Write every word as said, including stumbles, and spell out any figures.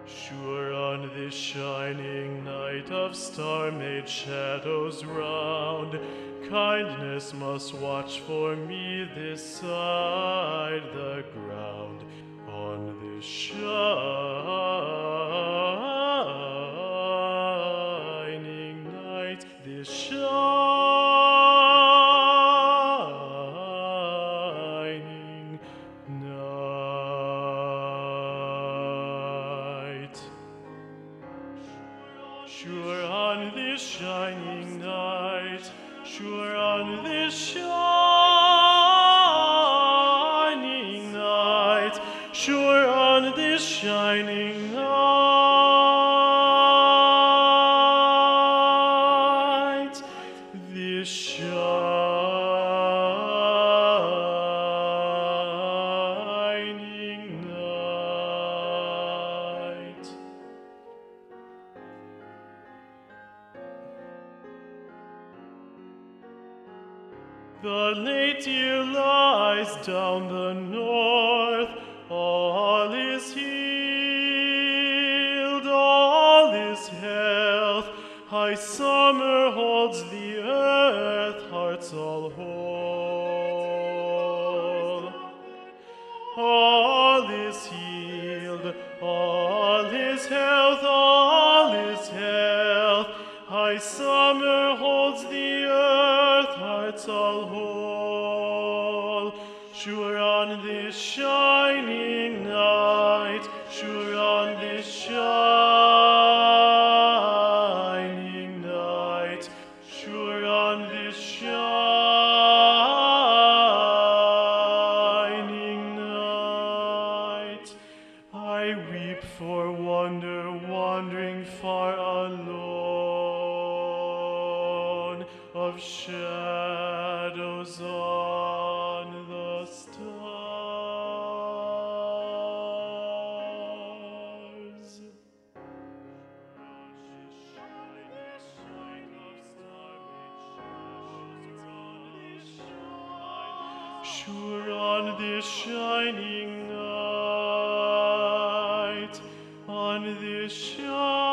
Sure on this shining night of star-made shadows round, kindness must watch for me this side the ground. On this shining night, this shining night. Sure on this shining night, sure on this shining night, sure on this shining night, this shining night. The late year lies down the north, all is healed, all is health. High summer holds the earth, hearts all whole. All is healed, all is health, all is health. High summer holds the earth, hearts all whole. Sure on this shining night, sure on this shining night, sure on this shining night, I weep for wonder wandering far alone, of shadows on the stars. Sure on this shining night, on this shining